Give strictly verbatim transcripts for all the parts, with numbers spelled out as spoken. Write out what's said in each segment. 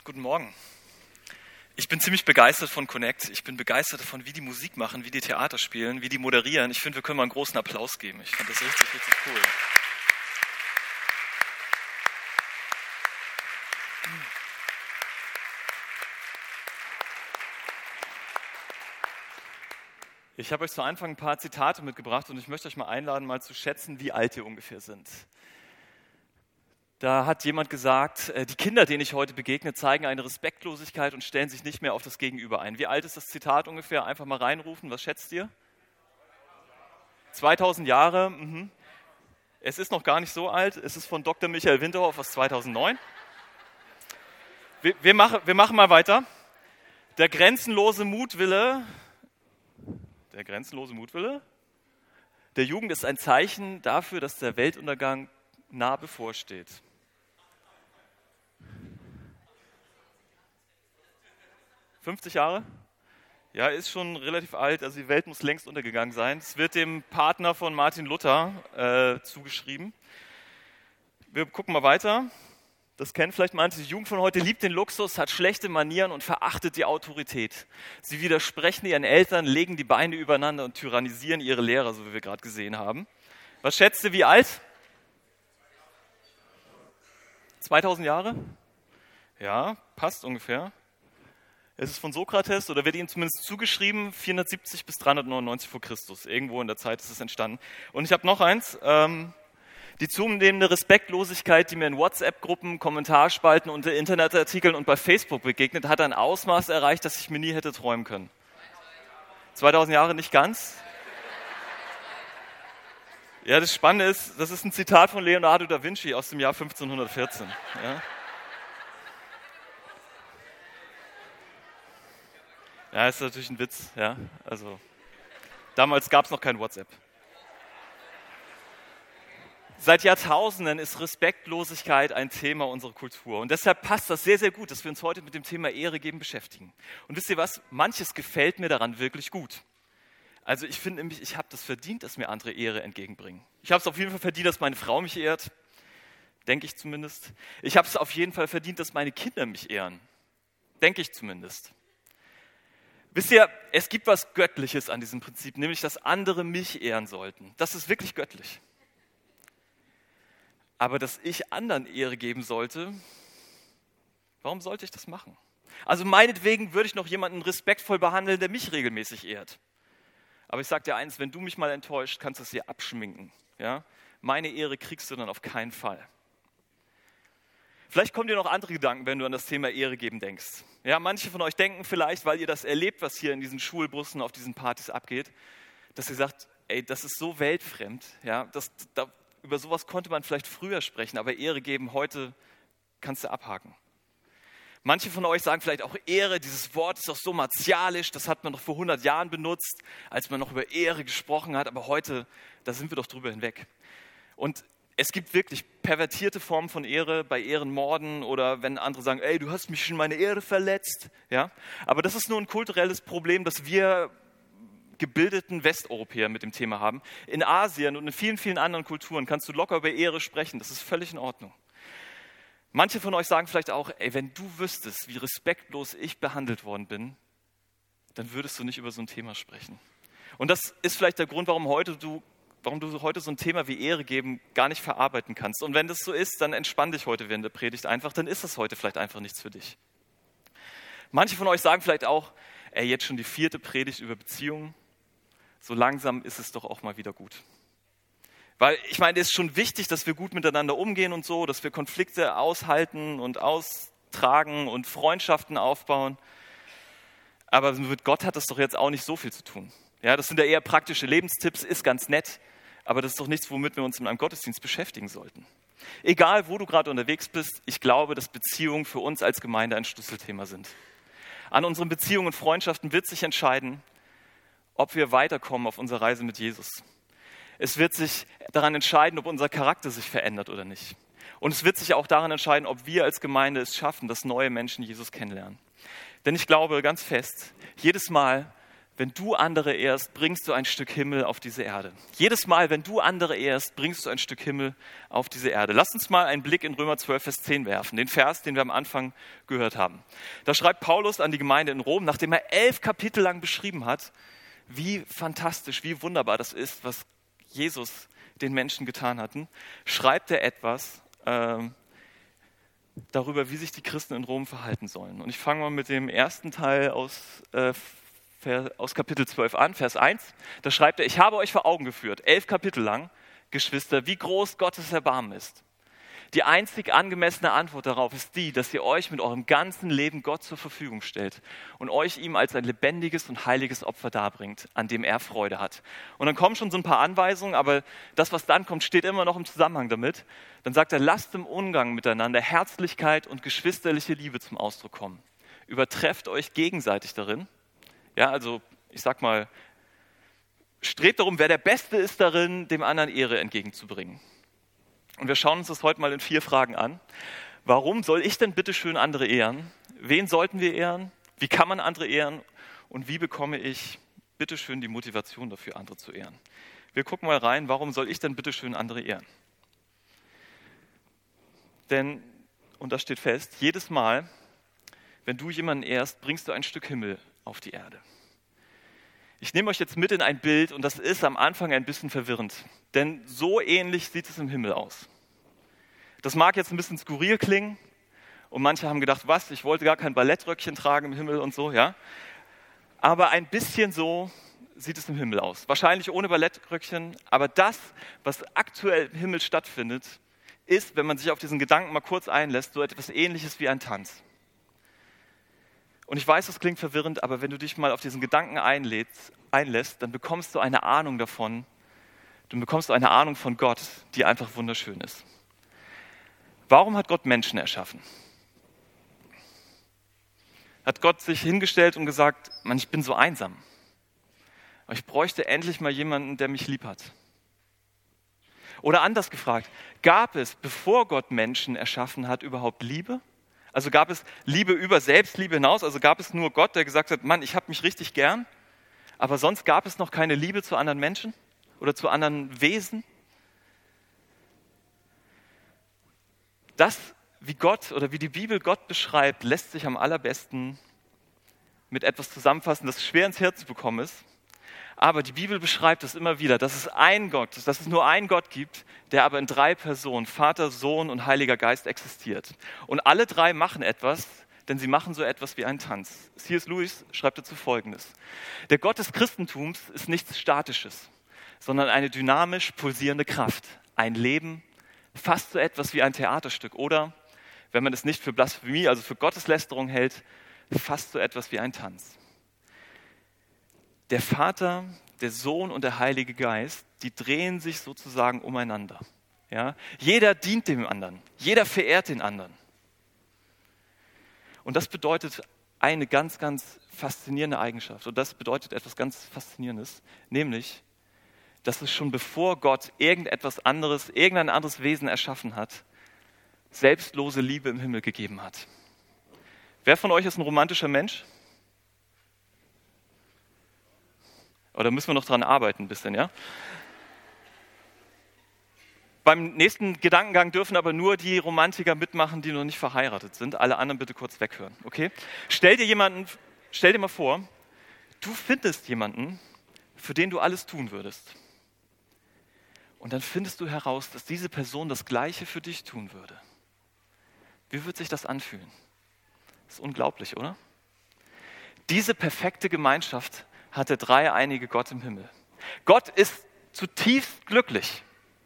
Guten Morgen. Ich bin ziemlich begeistert von Connect. Ich bin begeistert davon, wie die Musik machen, wie die Theater spielen, wie die moderieren. Ich finde, wir können mal einen großen Applaus geben. Ich fand das richtig, richtig cool. Ich habe euch zu Anfang ein paar Zitate mitgebracht und ich möchte euch mal einladen, mal zu schätzen, wie alt ihr ungefähr sind. Da hat jemand gesagt, die Kinder, denen ich heute begegne, zeigen eine Respektlosigkeit und stellen sich nicht mehr auf das Gegenüber ein. Wie alt ist das Zitat ungefähr? Einfach mal reinrufen. Was schätzt ihr? zweitausend Jahre. Mhm. Es ist noch gar nicht so alt. Es ist von Doktor Michael Winterhoff aus zweitausendneun. Wir, wir, machen, wir machen mal weiter. Der grenzenlose Mutwille, der grenzenlose Mutwille der Jugend ist ein Zeichen dafür, dass der Weltuntergang nah bevorsteht. fünfzig Jahre? Ja, ist schon relativ alt, also die Welt muss längst untergegangen sein. Es wird dem Partner von Martin Luther äh, zugeschrieben. Wir gucken mal weiter. Das kennen vielleicht manche. Die Jugend von heute liebt den Luxus, hat schlechte Manieren und verachtet die Autorität. Sie widersprechen ihren Eltern, legen die Beine übereinander und tyrannisieren ihre Lehrer, so wie wir gerade gesehen haben. Was schätzt ihr, wie alt? zweitausend Jahre? Ja, passt ungefähr. Es ist von Sokrates oder wird ihm zumindest zugeschrieben, vierhundertsiebzig bis dreihundertneunundneunzig vor Christus. Irgendwo in der Zeit ist es entstanden. Und ich habe noch eins, ähm, die zunehmende Respektlosigkeit, die mir in WhatsApp-Gruppen, Kommentarspalten unter Internetartikeln und bei Facebook begegnet, hat ein Ausmaß erreicht, das ich mir nie hätte träumen können. zweitausend Jahre nicht ganz. Ja, das Spannende ist, das ist ein Zitat von Leonardo da Vinci aus dem Jahr fünfzehnhundertvierzehn. Ja, ja ist natürlich ein Witz. Ja, also damals gab es noch kein WhatsApp. Seit Jahrtausenden ist Respektlosigkeit ein Thema unserer Kultur. Und deshalb passt das sehr, sehr gut, dass wir uns heute mit dem Thema Ehre geben beschäftigen. Und wisst ihr was? Manches gefällt mir daran wirklich gut. Also ich finde nämlich, ich habe das verdient, dass mir andere Ehre entgegenbringen. Ich habe es auf jeden Fall verdient, dass meine Frau mich ehrt. Denke ich zumindest. Ich habe es auf jeden Fall verdient, dass meine Kinder mich ehren. Denke ich zumindest. Wisst ihr, es gibt was Göttliches an diesem Prinzip, nämlich, dass andere mich ehren sollten. Das ist wirklich göttlich. Aber dass ich anderen Ehre geben sollte, warum sollte ich das machen? Also meinetwegen würde ich noch jemanden respektvoll behandeln, der mich regelmäßig ehrt. Aber ich sage dir eins, wenn du mich mal enttäuscht, kannst du es dir abschminken. Ja? Meine Ehre kriegst du dann auf keinen Fall. Vielleicht kommen dir noch andere Gedanken, wenn du an das Thema Ehre geben denkst. Ja, manche von euch denken vielleicht, weil ihr das erlebt, was hier in diesen Schulbussen, auf diesen Partys abgeht, dass ihr sagt, ey, das ist so weltfremd. Ja? Das, da, über sowas konnte man vielleicht früher sprechen, aber Ehre geben heute kannst du abhaken. Manche von euch sagen vielleicht auch Ehre, dieses Wort ist doch so martialisch, das hat man doch vor hundert Jahren benutzt, als man noch über Ehre gesprochen hat, aber heute, da sind wir doch drüber hinweg. Und es gibt wirklich pervertierte Formen von Ehre bei Ehrenmorden oder wenn andere sagen, ey, du hast mich schon meine Ehre verletzt. Ja? Aber das ist nur ein kulturelles Problem, das wir gebildeten Westeuropäer mit dem Thema haben. In Asien und in vielen, vielen anderen Kulturen kannst du locker über Ehre sprechen, das ist völlig in Ordnung. Manche von euch sagen vielleicht auch, ey, wenn du wüsstest, wie respektlos ich behandelt worden bin, dann würdest du nicht über so ein Thema sprechen. Und das ist vielleicht der Grund, warum, heute du, warum du heute so ein Thema wie Ehre geben gar nicht verarbeiten kannst. Und wenn das so ist, dann entspann dich heute während der Predigt einfach, dann ist das heute vielleicht einfach nichts für dich. Manche von euch sagen vielleicht auch, ey, jetzt schon die vierte Predigt über Beziehungen, so langsam ist es doch auch mal wieder gut. Weil ich meine, es ist schon wichtig, dass wir gut miteinander umgehen und so, dass wir Konflikte aushalten und austragen und Freundschaften aufbauen. Aber mit Gott hat das doch jetzt auch nicht so viel zu tun. Ja, das sind ja eher praktische Lebenstipps, ist ganz nett, aber das ist doch nichts, womit wir uns in einem Gottesdienst beschäftigen sollten. Egal, wo du gerade unterwegs bist, ich glaube, dass Beziehungen für uns als Gemeinde ein Schlüsselthema sind. An unseren Beziehungen und Freundschaften wird sich entscheiden, ob wir weiterkommen auf unserer Reise mit Jesus. Es wird sich daran entscheiden, ob unser Charakter sich verändert oder nicht. Und es wird sich auch daran entscheiden, ob wir als Gemeinde es schaffen, dass neue Menschen Jesus kennenlernen. Denn ich glaube ganz fest, jedes Mal, wenn du andere ehrst, bringst du ein Stück Himmel auf diese Erde. Jedes Mal, wenn du andere ehrst, bringst du ein Stück Himmel auf diese Erde. Lass uns mal einen Blick in Römer zwölf, Vers zehn werfen, den Vers, den wir am Anfang gehört haben. Da schreibt Paulus an die Gemeinde in Rom, nachdem er elf Kapitel lang beschrieben hat, wie fantastisch, wie wunderbar das ist, was Jesus den Menschen getan hatten, schreibt er etwas äh, darüber, wie sich die Christen in Rom verhalten sollen. Und ich fange mal mit dem ersten Teil aus äh, aus Kapitel zwölf an, Vers eins, da schreibt er, ich habe euch vor Augen geführt, elf Kapitel lang, Geschwister, wie groß Gottes Erbarmen ist. Die einzig angemessene Antwort darauf ist die, dass ihr euch mit eurem ganzen Leben Gott zur Verfügung stellt und euch ihm als ein lebendiges und heiliges Opfer darbringt, an dem er Freude hat. Und dann kommen schon so ein paar Anweisungen, aber das, was dann kommt, steht immer noch im Zusammenhang damit. Dann sagt er, lasst im Umgang miteinander Herzlichkeit und geschwisterliche Liebe zum Ausdruck kommen. Übertrefft euch gegenseitig darin. Ja, also ich sag mal, strebt darum, wer der Beste ist darin, dem anderen Ehre entgegenzubringen. Und wir schauen uns das heute mal in vier Fragen an. Warum soll ich denn bitte schön andere ehren? Wen sollten wir ehren? Wie kann man andere ehren? Und wie bekomme ich bitte schön die Motivation dafür, andere zu ehren? Wir gucken mal rein, warum soll ich denn bitte schön andere ehren? Denn, und das steht fest, jedes Mal, wenn du jemanden ehrst, bringst du ein Stück Himmel auf die Erde. Ich nehme euch jetzt mit in ein Bild und das ist am Anfang ein bisschen verwirrend, denn so ähnlich sieht es im Himmel aus. Das mag jetzt ein bisschen skurril klingen und manche haben gedacht, was, ich wollte gar kein Ballettröckchen tragen im Himmel und so, ja. Aber ein bisschen so sieht es im Himmel aus. Wahrscheinlich ohne Ballettröckchen, aber das, was aktuell im Himmel stattfindet, ist, wenn man sich auf diesen Gedanken mal kurz einlässt, so etwas Ähnliches wie ein Tanz. Und ich weiß, das klingt verwirrend, aber wenn du dich mal auf diesen Gedanken einlädst, einlässt, dann bekommst du eine Ahnung davon, dann bekommst du eine Ahnung von Gott, die einfach wunderschön ist. Warum hat Gott Menschen erschaffen? Hat Gott sich hingestellt und gesagt, Mann, ich bin so einsam. Aber ich bräuchte endlich mal jemanden, der mich lieb hat. Oder anders gefragt, gab es, bevor Gott Menschen erschaffen hat, überhaupt Liebe? Also gab es Liebe über Selbstliebe hinaus? Also gab es nur Gott, der gesagt hat, Mann, ich habe mich richtig gern, aber sonst gab es noch keine Liebe zu anderen Menschen oder zu anderen Wesen? Das, wie Gott oder wie die Bibel Gott beschreibt, lässt sich am allerbesten mit etwas zusammenfassen, das schwer ins Herz zu bekommen ist. Aber die Bibel beschreibt es immer wieder, dass es einen Gott, dass es nur einen Gott gibt, der aber in drei Personen, Vater, Sohn und Heiliger Geist existiert. Und alle drei machen etwas, denn sie machen so etwas wie einen Tanz. C S Lewis schreibt dazu Folgendes. Der Gott des Christentums ist nichts Statisches, sondern eine dynamisch pulsierende Kraft, ein Leben, fast so etwas wie ein Theaterstück. Oder, wenn man es nicht für Blasphemie, also für Gotteslästerung hält, fast so etwas wie ein Tanz. Der Vater, der Sohn und der Heilige Geist, die drehen sich sozusagen umeinander. Ja? Jeder dient dem anderen, jeder verehrt den anderen. Und das bedeutet eine ganz, ganz faszinierende Eigenschaft. Und das bedeutet etwas ganz Faszinierendes, nämlich, dass es schon bevor Gott irgendetwas anderes, irgendein anderes Wesen erschaffen hat, selbstlose Liebe im Himmel gegeben hat. Wer von euch ist ein romantischer Mensch? Oder müssen wir noch dran arbeiten ein bisschen, ja? Beim nächsten Gedankengang dürfen aber nur die Romantiker mitmachen, die noch nicht verheiratet sind. Alle anderen bitte kurz weghören, okay? Stell dir jemanden, stell dir mal vor, du findest jemanden, für den du alles tun würdest. Und dann findest du heraus, dass diese Person das Gleiche für dich tun würde. Wie wird sich das anfühlen? Das ist unglaublich, oder? Diese perfekte Gemeinschaft hat der dreieinige Gott im Himmel. Gott ist zutiefst glücklich.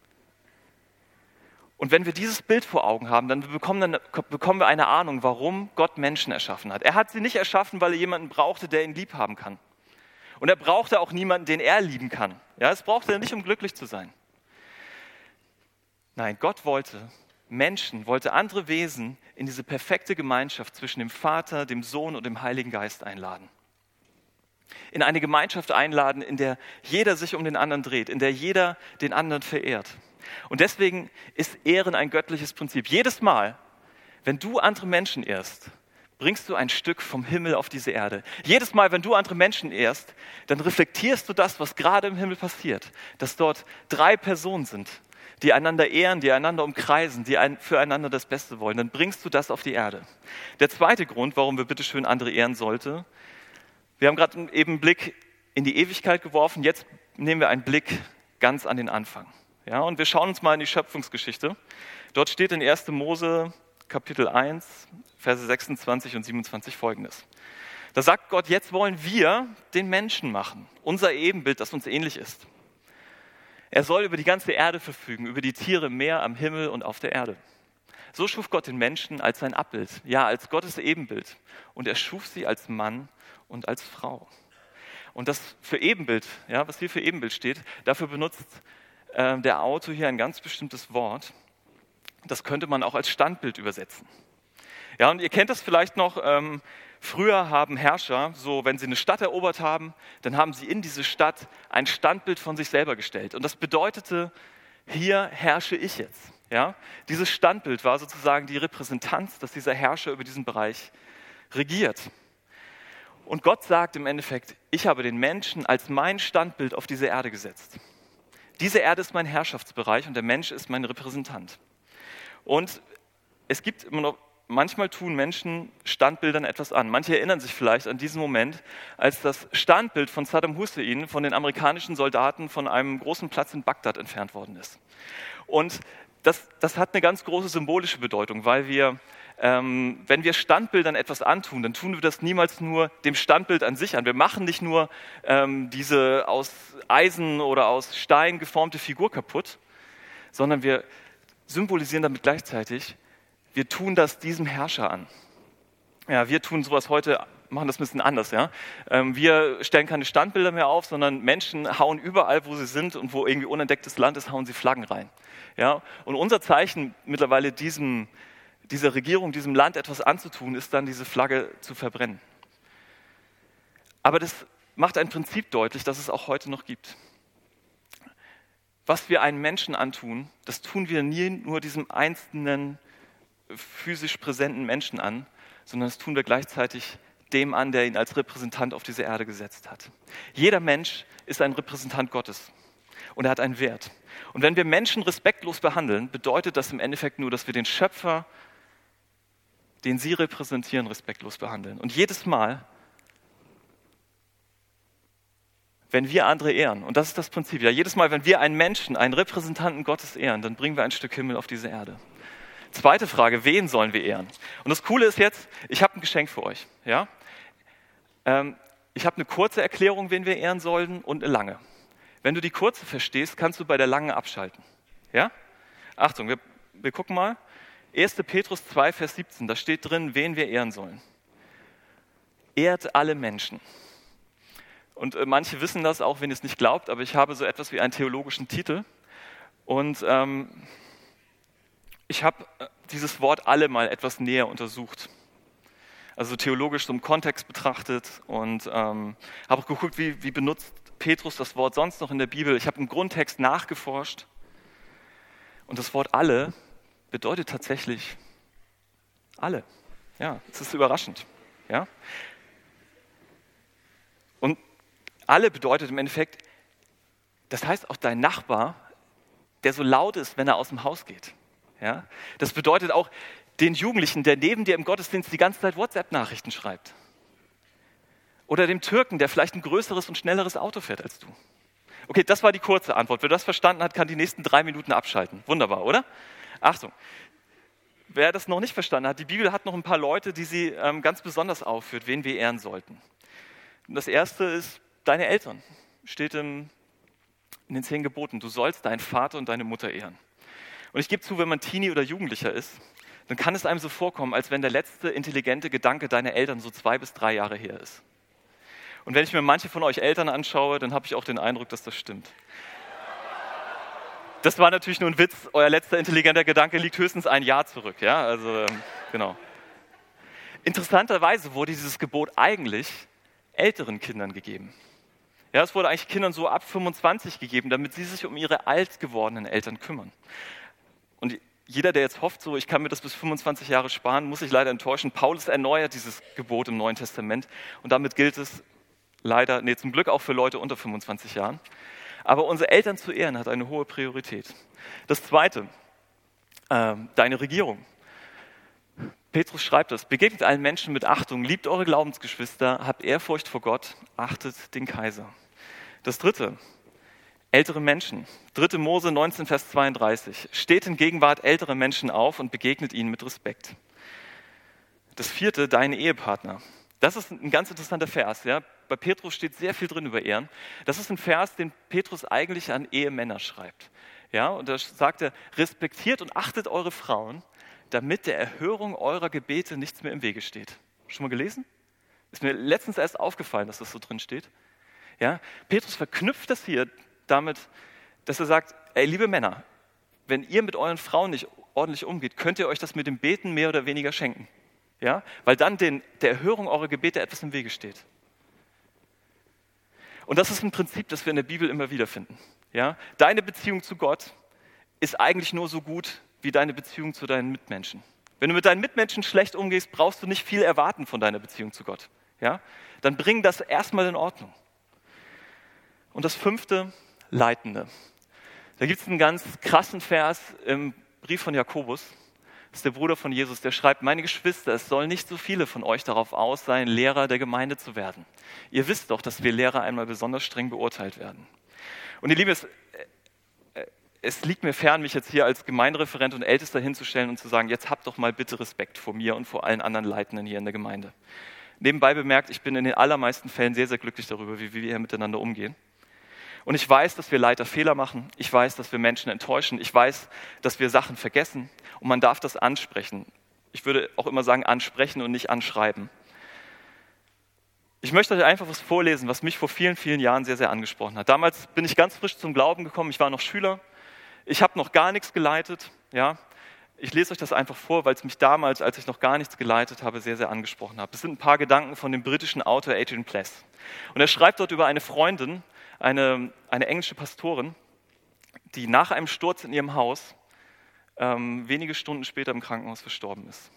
Und wenn wir dieses Bild vor Augen haben, dann bekommen, dann bekommen wir eine Ahnung, warum Gott Menschen erschaffen hat. Er hat sie nicht erschaffen, weil er jemanden brauchte, der ihn lieb haben kann. Und er brauchte auch niemanden, den er lieben kann. Ja, das brauchte er nicht, um glücklich zu sein. Nein, Gott wollte Menschen, wollte andere Wesen in diese perfekte Gemeinschaft zwischen dem Vater, dem Sohn und dem Heiligen Geist einladen. In eine Gemeinschaft einladen, in der jeder sich um den anderen dreht, in der jeder den anderen verehrt. Und deswegen ist Ehren ein göttliches Prinzip. Jedes Mal, wenn du andere Menschen ehrst, bringst du ein Stück vom Himmel auf diese Erde. Jedes Mal, wenn du andere Menschen ehrst, dann reflektierst du das, was gerade im Himmel passiert. Dass dort drei Personen sind, die einander ehren, die einander umkreisen, die füreinander das Beste wollen. Dann bringst du das auf die Erde. Der zweite Grund, warum wir bitteschön andere ehren sollten, wir haben gerade eben einen Blick in die Ewigkeit geworfen, jetzt nehmen wir einen Blick ganz an den Anfang. Ja, und wir schauen uns mal in die Schöpfungsgeschichte. Dort steht in erster Mose Kapitel eins, Verse sechsundzwanzig und siebenundzwanzig folgendes. Da sagt Gott, jetzt wollen wir den Menschen machen, unser Ebenbild, das uns ähnlich ist. Er soll über die ganze Erde verfügen, über die Tiere im Meer, am Himmel und auf der Erde. So schuf Gott den Menschen als sein Abbild, ja, als Gottes Ebenbild. Und er schuf sie als Mann und als Frau. Und das für Ebenbild, ja, was hier für Ebenbild steht, dafür benutzt äh, der Autor hier ein ganz bestimmtes Wort. Das könnte man auch als Standbild übersetzen. Ja, und ihr kennt das vielleicht noch, ähm, früher haben Herrscher, so wenn sie eine Stadt erobert haben, dann haben sie in diese Stadt ein Standbild von sich selber gestellt. Und das bedeutete, hier herrsche ich jetzt. Ja? Dieses Standbild war sozusagen die Repräsentanz, dass dieser Herrscher über diesen Bereich regiert. Und Gott sagt im Endeffekt, ich habe den Menschen als mein Standbild auf diese Erde gesetzt. Diese Erde ist mein Herrschaftsbereich und der Mensch ist mein Repräsentant. Und es gibt immer noch, manchmal tun Menschen Standbildern etwas an. Manche erinnern sich vielleicht an diesen Moment, als das Standbild von Saddam Hussein von den amerikanischen Soldaten von einem großen Platz in Bagdad entfernt worden ist. Und das, das hat eine ganz große symbolische Bedeutung, weil wir, ähm, wenn wir Standbildern etwas antun, dann tun wir das niemals nur dem Standbild an sich an. Wir machen nicht nur ähm, diese aus Eisen oder aus Stein geformte Figur kaputt, sondern wir symbolisieren damit gleichzeitig, wir tun das diesem Herrscher an. Ja, wir tun sowas heute, machen das ein bisschen anders. Ja? Ähm, wir stellen keine Standbilder mehr auf, sondern Menschen hauen überall, wo sie sind und wo irgendwie unentdecktes Land ist, hauen sie Flaggen rein. Ja? Und unser Zeichen mittlerweile diesem, dieser Regierung, diesem Land etwas anzutun, ist dann diese Flagge zu verbrennen. Aber das macht ein Prinzip deutlich, das es auch heute noch gibt. Was wir einem Menschen antun, das tun wir nie nur diesem einzelnen, physisch präsenten Menschen an, sondern das tun wir gleichzeitig dem an, der ihn als Repräsentant auf diese Erde gesetzt hat. Jeder Mensch ist ein Repräsentant Gottes und er hat einen Wert. Und wenn wir Menschen respektlos behandeln, bedeutet das im Endeffekt nur, dass wir den Schöpfer, den sie repräsentieren, respektlos behandeln. Und jedes Mal, wenn wir andere ehren, und das ist das Prinzip, ja, jedes Mal, wenn wir einen Menschen, einen Repräsentanten Gottes ehren, dann bringen wir ein Stück Himmel auf diese Erde. Zweite Frage, wen sollen wir ehren? Und das Coole ist jetzt, ich habe ein Geschenk für euch. Ja? Ähm, ich habe eine kurze Erklärung, wen wir ehren sollen, und eine lange. Wenn du die kurze verstehst, kannst du bei der langen abschalten. Ja? Achtung, wir, wir gucken mal. erster Petrus zwei, Vers siebzehn, da steht drin, wen wir ehren sollen. Ehrt alle Menschen. Und äh, manche wissen das, auch wenn ihr es nicht glaubt, aber ich habe so etwas wie einen theologischen Titel. Und ähm, ich habe dieses Wort alle mal etwas näher untersucht. Also theologisch so im Kontext betrachtet und ähm, habe auch geguckt, wie, wie benutzt Petrus das Wort sonst noch in der Bibel. Ich habe im Grundtext nachgeforscht. Und das Wort alle bedeutet tatsächlich alle. Ja, es ist überraschend. Ja? Und alle bedeutet im Endeffekt, das heißt auch dein Nachbar, der so laut ist, wenn er aus dem Haus geht. Ja? Das bedeutet auch den Jugendlichen, der neben dir im Gottesdienst die ganze Zeit WhatsApp-Nachrichten schreibt. Oder dem Türken, der vielleicht ein größeres und schnelleres Auto fährt als du. Okay, das war die kurze Antwort. Wer das verstanden hat, kann die nächsten drei Minuten abschalten. Wunderbar, oder? Achtung, wer das noch nicht verstanden hat, die Bibel hat noch ein paar Leute, die sie ähm, ganz besonders aufführt, wen wir ehren sollten. Und das erste ist deine Eltern. Steht im, in den zehn Geboten. Du sollst deinen Vater und deine Mutter ehren. Und ich gebe zu, wenn man Teenie oder Jugendlicher ist, dann kann es einem so vorkommen, als wenn der letzte intelligente Gedanke deiner Eltern so zwei bis drei Jahre her ist. Und wenn ich mir manche von euch Eltern anschaue, dann habe ich auch den Eindruck, dass das stimmt. Das war natürlich nur ein Witz. Euer letzter intelligenter Gedanke liegt höchstens ein Jahr zurück. Ja, also genau. Interessanterweise wurde dieses Gebot eigentlich älteren Kindern gegeben. Ja, es wurde eigentlich Kindern so ab fünfundzwanzig gegeben, damit sie sich um ihre alt gewordenen Eltern kümmern. Und jeder, der jetzt hofft, so ich kann mir das bis fünfundzwanzig Jahre sparen, muss sich leider enttäuschen. Paulus erneuert dieses Gebot im Neuen Testament und damit gilt es leider, nee, zum Glück auch für Leute unter fünfundzwanzig Jahren. Aber unsere Eltern zu ehren hat eine hohe Priorität. Das Zweite, äh, deine Regierung. Petrus schreibt es, begegnet allen Menschen mit Achtung, liebt eure Glaubensgeschwister, habt Ehrfurcht vor Gott, achtet den Kaiser. Das Dritte, ältere Menschen. dritte Mose neunzehn, Vers zweiunddreißig. Steht in Gegenwart ältere Menschen auf und begegnet ihnen mit Respekt. Das Vierte, deine Ehepartner. Das ist ein ganz interessanter Vers. Ja? Bei Petrus steht sehr viel drin über Ehren. Das ist ein Vers, den Petrus eigentlich an Ehemänner schreibt. Ja? Und da sagt er, respektiert und achtet eure Frauen, damit der Erhörung eurer Gebete nichts mehr im Wege steht. Schon mal gelesen? Ist mir letztens erst aufgefallen, dass das so drin steht. Ja? Petrus verknüpft das hier damit, dass er sagt, ey, liebe Männer, wenn ihr mit euren Frauen nicht ordentlich umgeht, könnt ihr euch das mit dem Beten mehr oder weniger schenken. Ja? Weil dann den, der Erhörung eurer Gebete etwas im Wege steht. Und das ist ein Prinzip, das wir in der Bibel immer wieder finden. Ja? Deine Beziehung zu Gott ist eigentlich nur so gut wie deine Beziehung zu deinen Mitmenschen. Wenn du mit deinen Mitmenschen schlecht umgehst, brauchst du nicht viel erwarten von deiner Beziehung zu Gott. Ja? Dann bring das erstmal in Ordnung. Und das Fünfte, Leitende. Da gibt es einen ganz krassen Vers im Brief von Jakobus. Das ist der Bruder von Jesus, der schreibt, meine Geschwister, es sollen nicht so viele von euch darauf aus sein, Lehrer der Gemeinde zu werden. Ihr wisst doch, dass wir Lehrer einmal besonders streng beurteilt werden. Und ihr Lieben, es, es liegt mir fern, mich jetzt hier als Gemeindereferent und Ältester hinzustellen und zu sagen, jetzt habt doch mal bitte Respekt vor mir und vor allen anderen Leitenden hier in der Gemeinde. Nebenbei bemerkt, ich bin in den allermeisten Fällen sehr, sehr glücklich darüber, wie wir hier miteinander umgehen. Und ich weiß, dass wir Leiter Fehler machen. Ich weiß, dass wir Menschen enttäuschen. Ich weiß, dass wir Sachen vergessen. Und man darf das ansprechen. Ich würde auch immer sagen, ansprechen und nicht anschreiben. Ich möchte euch einfach was vorlesen, was mich vor vielen, vielen Jahren sehr, sehr angesprochen hat. Damals bin ich ganz frisch zum Glauben gekommen. Ich war noch Schüler. Ich habe noch gar nichts geleitet. Ja. Ich lese euch das einfach vor, weil es mich damals, als ich noch gar nichts geleitet habe, sehr, sehr angesprochen hat. Das sind ein paar Gedanken von dem britischen Autor Adrian Pless. Und er schreibt dort über eine Freundin, Eine, eine englische Pastorin, die nach einem Sturz in ihrem Haus ähm, wenige Stunden später im Krankenhaus verstorben ist.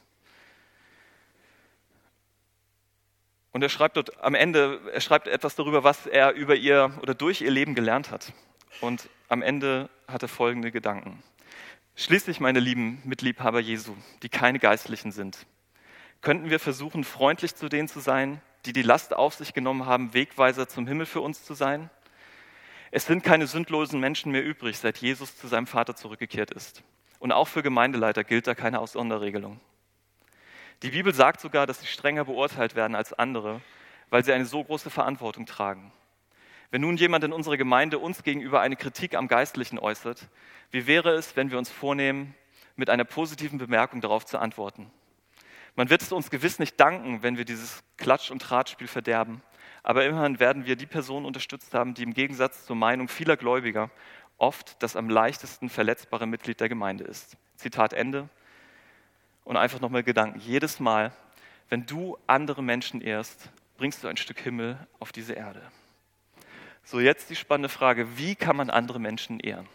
Und er schreibt dort am Ende, er schreibt etwas darüber, was er über ihr oder durch ihr Leben gelernt hat. Und am Ende hat er folgende Gedanken. Schließlich, meine lieben Mitliebhaber Jesu, die keine Geistlichen sind, könnten wir versuchen, freundlich zu denen zu sein, die die Last auf sich genommen haben, Wegweiser zum Himmel für uns zu sein? Es sind keine sündlosen Menschen mehr übrig, seit Jesus zu seinem Vater zurückgekehrt ist. Und auch für Gemeindeleiter gilt da keine Sonderregelung. Die Bibel sagt sogar, dass sie strenger beurteilt werden als andere, weil sie eine so große Verantwortung tragen. Wenn nun jemand in unserer Gemeinde uns gegenüber eine Kritik am Geistlichen äußert, wie wäre es, wenn wir uns vornehmen, mit einer positiven Bemerkung darauf zu antworten? Man wird es uns gewiss nicht danken, wenn wir dieses Klatsch- und Tratspiel verderben, aber immerhin werden wir die Personen unterstützt haben, die im Gegensatz zur Meinung vieler Gläubiger oft das am leichtesten verletzbare Mitglied der Gemeinde ist. Zitat Ende. Und einfach nochmal Gedanken. Jedes Mal, wenn du andere Menschen ehrst, bringst du ein Stück Himmel auf diese Erde. So, jetzt die spannende Frage, wie kann man andere Menschen ehren?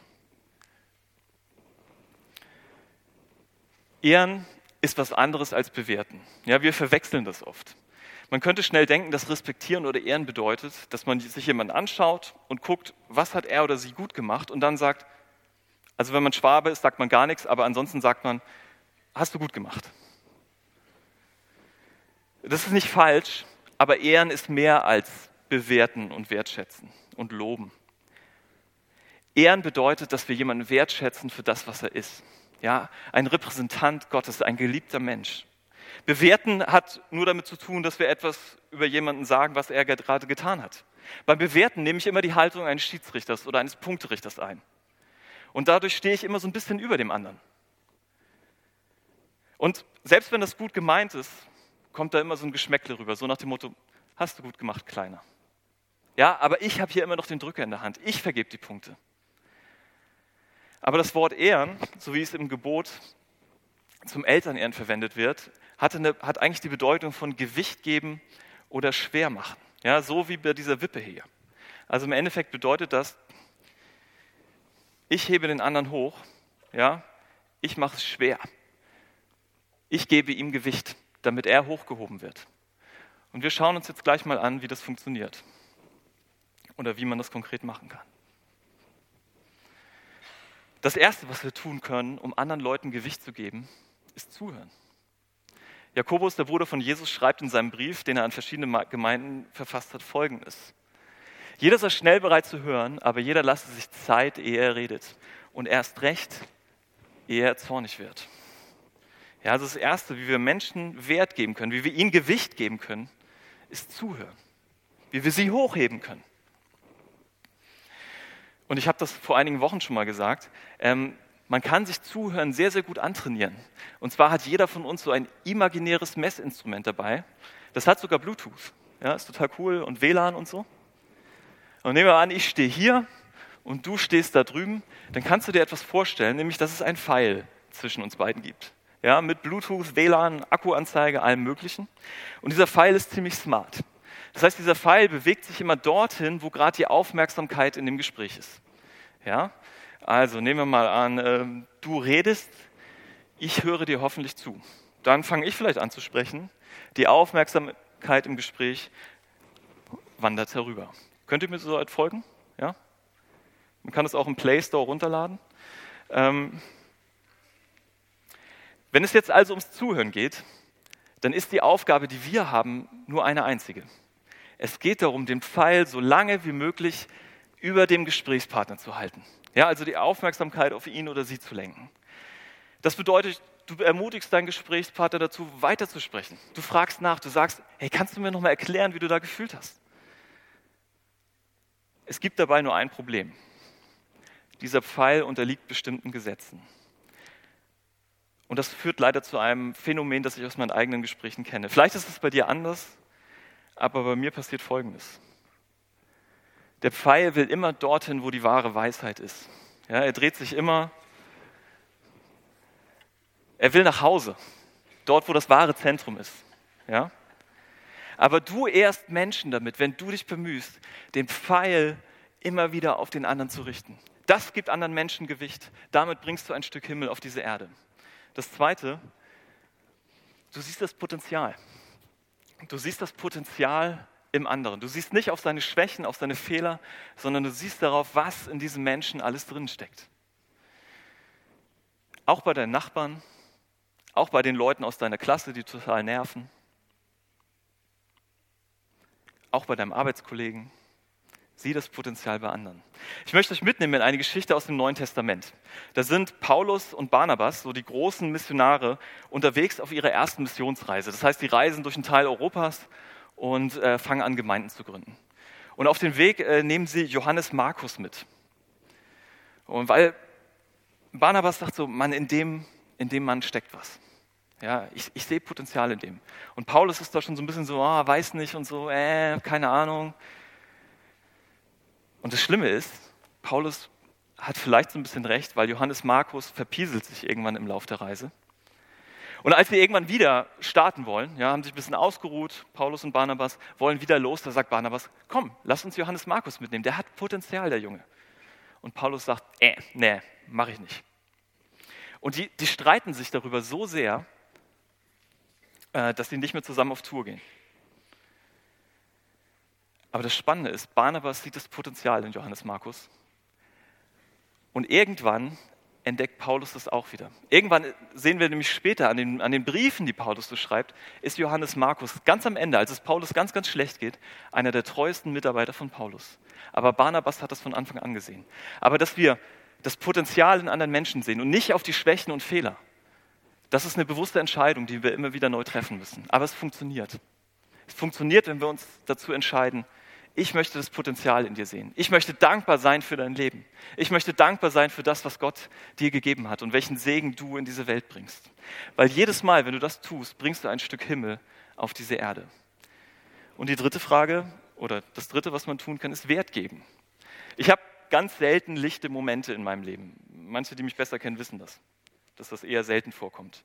Ehren ist was anderes als bewerten. Ja, wir verwechseln das oft. Man könnte schnell denken, dass Respektieren oder Ehren bedeutet, dass man sich jemanden anschaut und guckt, was hat er oder sie gut gemacht und dann sagt, also wenn man Schwabe ist, sagt man gar nichts, aber ansonsten sagt man, hast du gut gemacht. Das ist nicht falsch, aber Ehren ist mehr als bewerten und wertschätzen und loben. Ehren bedeutet, dass wir jemanden wertschätzen für das, was er ist. Ja, ein Repräsentant Gottes, ein geliebter Mensch. Bewerten hat nur damit zu tun, dass wir etwas über jemanden sagen, was er gerade getan hat. Beim Bewerten nehme ich immer die Haltung eines Schiedsrichters oder eines Punkterichters ein. Und dadurch stehe ich immer so ein bisschen über dem anderen. Und selbst wenn das gut gemeint ist, kommt da immer so ein Geschmäckle rüber, so nach dem Motto, hast du gut gemacht, Kleiner. Ja, aber ich habe hier immer noch den Drücker in der Hand. Ich vergebe die Punkte. Aber das Wort Ehren, so wie es im Gebot zum Elternehren verwendet wird, hat, eine, hat eigentlich die Bedeutung von Gewicht geben oder schwer machen. Ja, so wie bei dieser Wippe hier. Also im Endeffekt bedeutet das, ich hebe den anderen hoch, ja, Ich mache es schwer. Ich gebe ihm Gewicht, damit er hochgehoben wird. Und wir schauen uns jetzt gleich mal an, wie das funktioniert oder wie man das konkret machen kann. Das Erste, was wir tun können, um anderen Leuten Gewicht zu geben, ist zuhören. Jakobus, der Bruder von Jesus, schreibt in seinem Brief, den er an verschiedene Gemeinden verfasst hat, Folgendes. Jeder sei schnell bereit zu hören, aber jeder lasse sich Zeit, ehe er redet. Und erst recht, ehe er zornig wird. Ja, also das Erste, wie wir Menschen Wert geben können, wie wir ihnen Gewicht geben können, ist zuhören. Wie wir sie hochheben können. Und ich habe das vor einigen Wochen schon mal gesagt, ähm, man kann sich Zuhören sehr, sehr gut antrainieren. Und zwar hat jeder von uns so ein imaginäres Messinstrument dabei. Das hat sogar Bluetooth. Ja, ist total cool und W L A N und so. Und nehmen wir an, ich stehe hier und du stehst da drüben. Dann kannst du dir etwas vorstellen, nämlich, dass es ein Pfeil zwischen uns beiden gibt. Ja, mit Bluetooth, W L A N, Akkuanzeige, allem Möglichen. Und dieser Pfeil ist ziemlich smart. Das heißt, dieser Pfeil bewegt sich immer dorthin, wo gerade die Aufmerksamkeit in dem Gespräch ist. Ja? Also nehmen wir mal an, äh, du redest, ich höre dir hoffentlich zu. Dann fange ich vielleicht an zu sprechen. Die Aufmerksamkeit im Gespräch wandert herüber. Könnt ihr mir so weit folgen? Ja? Man kann es auch im Play Store runterladen. Ähm, wenn es jetzt also ums Zuhören geht, dann ist die Aufgabe, die wir haben, nur eine einzige. Es geht darum, den Pfeil so lange wie möglich über dem Gesprächspartner zu halten. Ja, also die Aufmerksamkeit auf ihn oder sie zu lenken. Das bedeutet, du ermutigst deinen Gesprächspartner dazu, weiterzusprechen. Du fragst nach, du sagst, hey, kannst du mir noch mal erklären, wie du da gefühlt hast? Es gibt dabei nur ein Problem. Dieser Pfeil unterliegt bestimmten Gesetzen. Und das führt leider zu einem Phänomen, das ich aus meinen eigenen Gesprächen kenne. Vielleicht ist es bei dir anders, aber bei mir passiert Folgendes. Der Pfeil will immer dorthin, wo die wahre Weisheit ist. Ja, er dreht sich immer, er will nach Hause, dort, wo das wahre Zentrum ist. Ja? Aber du ehrst Menschen damit, wenn du dich bemühst, den Pfeil immer wieder auf den anderen zu richten. Das gibt anderen Menschen Gewicht. Damit bringst du ein Stück Himmel auf diese Erde. Das Zweite, du siehst das Potenzial. Du siehst das Potenzial im anderen. Du siehst nicht auf seine Schwächen, auf seine Fehler, sondern du siehst darauf, was in diesem Menschen alles drin steckt. Auch bei deinen Nachbarn, auch bei den Leuten aus deiner Klasse, die total nerven. Auch bei deinem Arbeitskollegen. Sieh das Potenzial bei anderen. Ich möchte euch mitnehmen in eine Geschichte aus dem Neuen Testament. Da sind Paulus und Barnabas, so die großen Missionare, unterwegs auf ihrer ersten Missionsreise. Das heißt, die reisen durch einen Teil Europas und äh, fangen an, Gemeinden zu gründen. Und auf dem Weg äh, nehmen sie Johannes Markus mit. Und weil Barnabas sagt so, Mann, in dem, in dem Mann steckt was. Ja, ich, ich sehe Potenzial in dem. Und Paulus ist da schon so ein bisschen so, ah, weiß nicht und so, äh, keine Ahnung. Und das Schlimme ist, Paulus hat vielleicht so ein bisschen recht, weil Johannes Markus verpieselt sich irgendwann im Lauf der Reise. Und als wir irgendwann wieder starten wollen, ja, haben sich ein bisschen ausgeruht, Paulus und Barnabas wollen wieder los, da sagt Barnabas, komm, lass uns Johannes Markus mitnehmen, der hat Potenzial, der Junge. Und Paulus sagt, äh, nee, mache ich nicht. Und die, die streiten sich darüber so sehr, äh, dass sie nicht mehr zusammen auf Tour gehen. Aber das Spannende ist, Barnabas sieht das Potenzial in Johannes Markus. Und irgendwann entdeckt Paulus das auch wieder. Irgendwann sehen wir nämlich später an den, an den Briefen, die Paulus so schreibt, ist Johannes Markus ganz am Ende, als es Paulus ganz, ganz schlecht geht, einer der treuesten Mitarbeiter von Paulus. Aber Barnabas hat das von Anfang an gesehen. Aber dass wir das Potenzial in anderen Menschen sehen und nicht auf die Schwächen und Fehler, das ist eine bewusste Entscheidung, die wir immer wieder neu treffen müssen. Aber es funktioniert. Es funktioniert, wenn wir uns dazu entscheiden, ich möchte das Potenzial in dir sehen. Ich möchte dankbar sein für dein Leben. Ich möchte dankbar sein für das, was Gott dir gegeben hat und welchen Segen du in diese Welt bringst. Weil jedes Mal, wenn du das tust, bringst du ein Stück Himmel auf diese Erde. Und die dritte Frage, oder das dritte, was man tun kann, ist Wert geben. Ich habe ganz selten lichte Momente in meinem Leben. Manche, die mich besser kennen, wissen das, dass das eher selten vorkommt.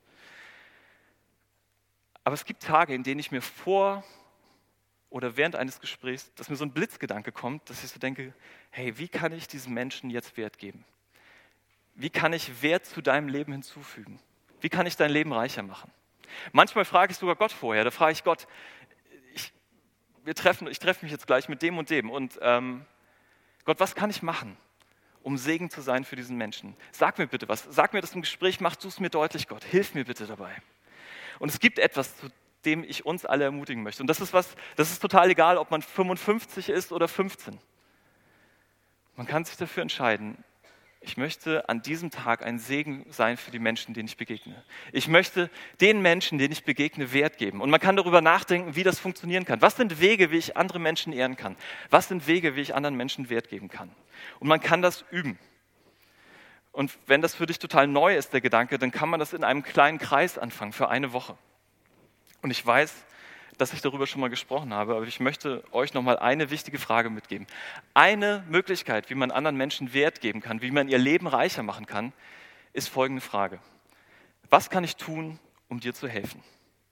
Aber es gibt Tage, in denen ich mir vor oder während eines Gesprächs, dass mir so ein Blitzgedanke kommt, dass ich so denke, hey, wie kann ich diesem Menschen jetzt Wert geben? wie kann ich Wert zu deinem Leben hinzufügen? Wie kann ich dein Leben reicher machen? Manchmal frage ich sogar Gott vorher, da frage ich Gott, ich, wir treffen, ich treffe mich jetzt gleich mit dem und dem und ähm, Gott, was kann ich machen, um Segen zu sein für diesen Menschen? Sag mir bitte was, sag mir das im Gespräch, mach du es mir deutlich, Gott, hilf mir bitte dabei. Und es gibt etwas, zu dem ich uns alle ermutigen möchte. Und das ist was, das ist total egal, ob man fünfundfünfzig ist oder fünfzehn. Man kann sich dafür entscheiden, ich möchte an diesem Tag ein Segen sein für die Menschen, denen ich begegne. Ich möchte den Menschen, denen ich begegne, Wert geben. Und man kann darüber nachdenken, wie das funktionieren kann. Was sind Wege, wie ich andere Menschen ehren kann? Was sind Wege, wie ich anderen Menschen Wert geben kann? Und man kann das üben. Und wenn das für dich total neu ist, der Gedanke, dann kann man das in einem kleinen Kreis anfangen für eine Woche. Und ich weiß, dass ich darüber schon mal gesprochen habe, aber ich möchte euch nochmal eine wichtige Frage mitgeben. Eine Möglichkeit, wie man anderen Menschen Wert geben kann, wie man ihr Leben reicher machen kann, ist folgende Frage. Was kann ich tun, um dir zu helfen?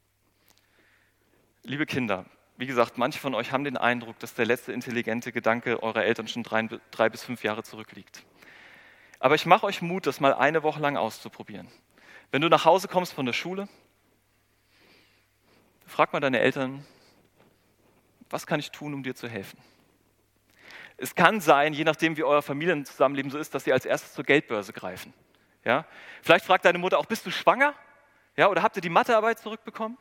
Liebe Kinder, wie gesagt, manche von euch haben den Eindruck, dass der letzte intelligente Gedanke eurer Eltern schon drei, drei bis fünf Jahre zurückliegt. Aber ich mache euch Mut, das mal eine Woche lang auszuprobieren. Wenn du nach Hause kommst von der Schule, frag mal deine Eltern, was kann ich tun, um dir zu helfen? Es kann sein, je nachdem, wie euer Familienzusammenleben so ist, dass sie als erstes zur Geldbörse greifen. Ja? Vielleicht fragt deine Mutter auch, bist du schwanger? Ja, oder habt ihr die Mathearbeit zurückbekommen?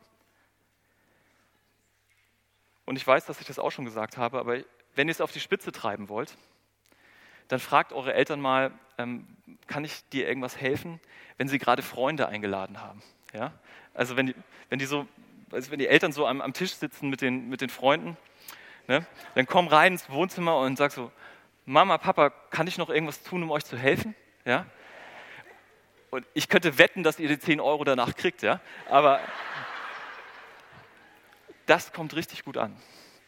Und ich weiß, dass ich das auch schon gesagt habe, aber wenn ihr es auf die Spitze treiben wollt, dann fragt eure Eltern mal, ähm, kann ich dir irgendwas helfen, wenn sie gerade Freunde eingeladen haben? Ja? Also wenn die, wenn die so, also wenn die Eltern so am, am Tisch sitzen mit den, mit den Freunden, ne, dann komm rein ins Wohnzimmer und sag so, Mama, Papa, kann ich noch irgendwas tun, um euch zu helfen? Ja? Und ich könnte wetten, dass ihr die zehn Euro danach kriegt, ja? Aber das kommt richtig gut an.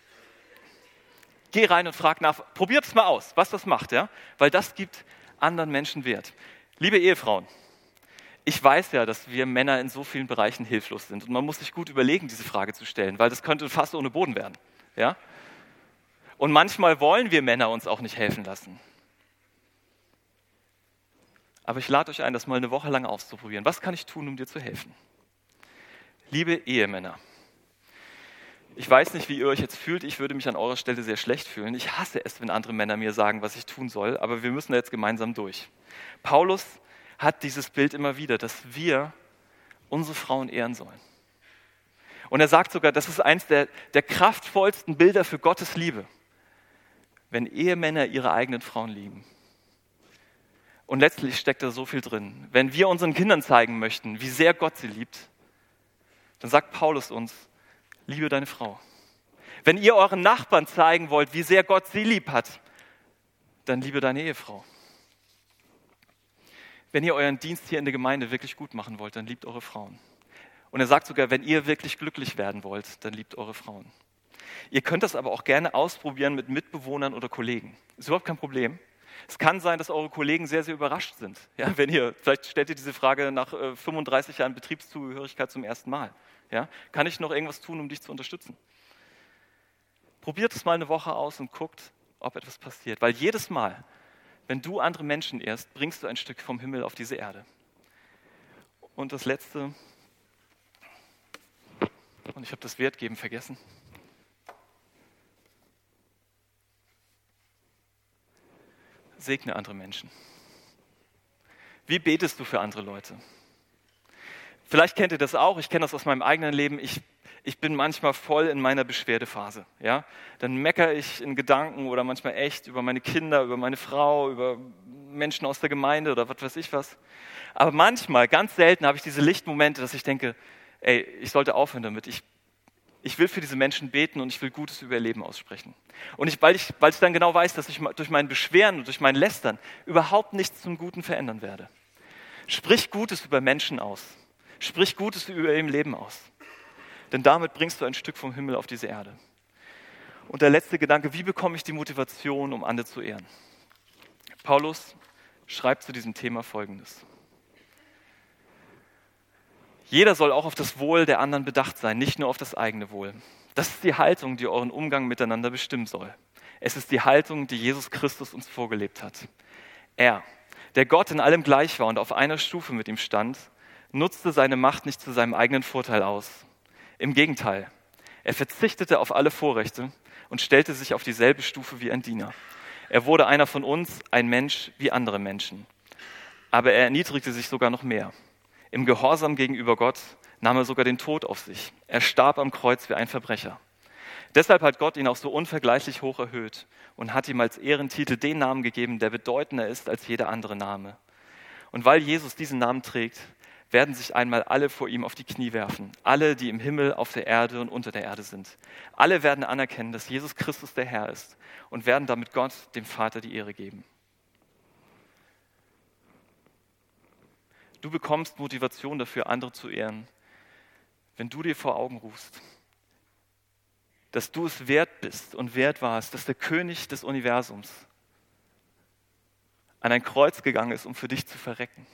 Geh rein und frag nach, probiert es mal aus, was das macht, ja? Weil das gibt anderen Menschen Wert. Liebe Ehefrauen, ich weiß ja, dass wir Männer in so vielen Bereichen hilflos sind und man muss sich gut überlegen, diese Frage zu stellen, weil das könnte fast ohne Boden werden, ja? Und manchmal wollen wir Männer uns auch nicht helfen lassen. Aber ich lade euch ein, das mal eine Woche lang auszuprobieren. Was kann ich tun, um dir zu helfen? Liebe Ehemänner, ich weiß nicht, wie ihr euch jetzt fühlt. Ich würde mich an eurer Stelle sehr schlecht fühlen. Ich hasse es, wenn andere Männer mir sagen, was ich tun soll. Aber wir müssen da jetzt gemeinsam durch. Paulus hat dieses Bild immer wieder, dass wir unsere Frauen ehren sollen. Und er sagt sogar, das ist eines der, der kraftvollsten Bilder für Gottes Liebe, wenn Ehemänner ihre eigenen Frauen lieben. Und letztlich steckt da so viel drin. Wenn wir unseren Kindern zeigen möchten, wie sehr Gott sie liebt, dann sagt Paulus uns, liebe deine Frau. Wenn ihr euren Nachbarn zeigen wollt, wie sehr Gott sie lieb hat, dann liebe deine Ehefrau. Wenn ihr euren Dienst hier in der Gemeinde wirklich gut machen wollt, dann liebt eure Frauen. Und er sagt sogar, wenn ihr wirklich glücklich werden wollt, dann liebt eure Frauen. Ihr könnt das aber auch gerne ausprobieren mit Mitbewohnern oder Kollegen. Ist überhaupt kein Problem. Es kann sein, dass eure Kollegen sehr, sehr überrascht sind. Ja, wenn ihr, vielleicht stellt ihr diese Frage nach äh, fünfunddreißig Jahren Betriebszugehörigkeit zum ersten Mal. Ja, kann ich noch irgendwas tun, um dich zu unterstützen? Probiert es mal eine Woche aus und guckt, ob etwas passiert. Weil jedes Mal, wenn du andere Menschen ehrst, bringst du ein Stück vom Himmel auf diese Erde. Und das Letzte, und ich habe das Wertgeben vergessen. Segne andere Menschen. Wie betest du für andere Leute? Vielleicht kennt ihr das auch, ich kenne das aus meinem eigenen Leben. Ich, ich bin manchmal voll in meiner Beschwerdephase. Ja? Dann meckere ich in Gedanken oder manchmal echt über meine Kinder, über meine Frau, über Menschen aus der Gemeinde oder was weiß ich was. Aber manchmal, ganz selten, habe ich diese Lichtmomente, dass ich denke, ey, ich sollte aufhören damit. Ich, ich will für diese Menschen beten und ich will Gutes über ihr Leben aussprechen. Und ich, weil, ich, weil ich dann genau weiß, dass ich durch mein Beschweren und durch mein Lästern überhaupt nichts zum Guten verändern werde. Sprich Gutes über Menschen aus. Sprich Gutes über ihr Leben aus. Denn damit bringst du ein Stück vom Himmel auf diese Erde. Und der letzte Gedanke, wie bekomme ich die Motivation, um andere zu ehren? Paulus schreibt zu diesem Thema Folgendes. Jeder soll auch auf das Wohl der anderen bedacht sein, nicht nur auf das eigene Wohl. Das ist die Haltung, die euren Umgang miteinander bestimmen soll. Es ist die Haltung, die Jesus Christus uns vorgelebt hat. Er, der Gott in allem gleich war und auf einer Stufe mit ihm stand, nutzte seine Macht nicht zu seinem eigenen Vorteil aus. Im Gegenteil, er verzichtete auf alle Vorrechte und stellte sich auf dieselbe Stufe wie ein Diener. Er wurde einer von uns, ein Mensch wie andere Menschen. Aber er erniedrigte sich sogar noch mehr. Im Gehorsam gegenüber Gott nahm er sogar den Tod auf sich. Er starb am Kreuz wie ein Verbrecher. Deshalb hat Gott ihn auch so unvergleichlich hoch erhöht und hat ihm als Ehrentitel den Namen gegeben, der bedeutender ist als jeder andere Name. Und weil Jesus diesen Namen trägt, werden sich einmal alle vor ihm auf die Knie werfen. Alle, die im Himmel, auf der Erde und unter der Erde sind. Alle werden anerkennen, dass Jesus Christus der Herr ist und werden damit Gott, dem Vater, die Ehre geben. Du bekommst Motivation dafür, andere zu ehren, wenn du dir vor Augen rufst, dass du es wert bist und wert warst, dass der König des Universums an ein Kreuz gegangen ist, um für dich zu verrecken.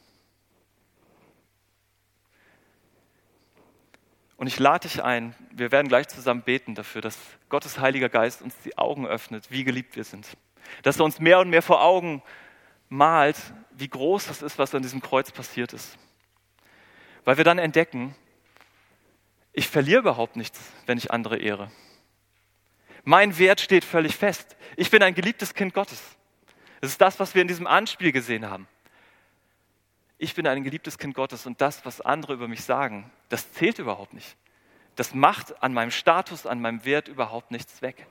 Und ich lade dich ein, wir werden gleich zusammen beten dafür, dass Gottes Heiliger Geist uns die Augen öffnet, wie geliebt wir sind. Dass er uns mehr und mehr vor Augen malt, wie groß das ist, was an diesem Kreuz passiert ist. Weil wir dann entdecken, ich verliere überhaupt nichts, wenn ich andere ehre. Mein Wert steht völlig fest. Ich bin ein geliebtes Kind Gottes. Das ist das, was wir in diesem Anspiel gesehen haben. Ich bin ein geliebtes Kind Gottes und das, was andere über mich sagen, das zählt überhaupt nicht. Das macht an meinem Status, an meinem Wert überhaupt nichts weg.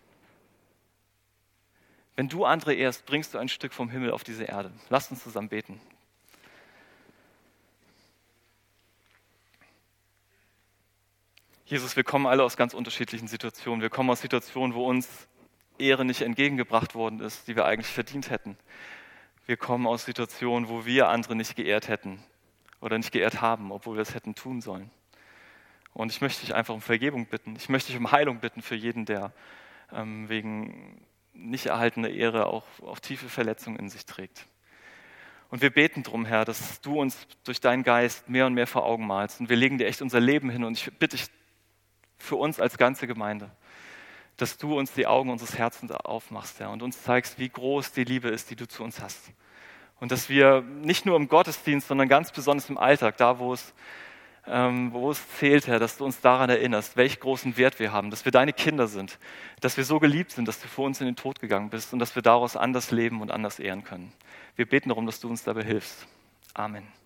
Wenn du andere ehrst, bringst du ein Stück vom Himmel auf diese Erde. Lasst uns zusammen beten. Jesus, wir kommen alle aus ganz unterschiedlichen Situationen. Wir kommen aus Situationen, wo uns Ehre nicht entgegengebracht worden ist, die wir eigentlich verdient hätten. Wir kommen aus Situationen, wo wir andere nicht geehrt hätten oder nicht geehrt haben, obwohl wir es hätten tun sollen. Und ich möchte dich einfach um Vergebung bitten. Ich möchte dich um Heilung bitten für jeden, der ähm, wegen nicht erhaltener Ehre auch, auch tiefe Verletzungen in sich trägt. Und wir beten darum, Herr, dass du uns durch deinen Geist mehr und mehr vor Augen malst. Und wir legen dir echt unser Leben hin. Und ich bitte dich für uns als ganze Gemeinde, dass du uns die Augen unseres Herzens aufmachst, Herr, und uns zeigst, wie groß die Liebe ist, die du zu uns hast. Und dass wir nicht nur im Gottesdienst, sondern ganz besonders im Alltag, da wo es, ähm, wo es zählt, Herr, dass du uns daran erinnerst, welch großen Wert wir haben, dass wir deine Kinder sind, dass wir so geliebt sind, dass du für uns in den Tod gegangen bist und dass wir daraus anders leben und anders ehren können. Wir beten darum, dass du uns dabei hilfst. Amen.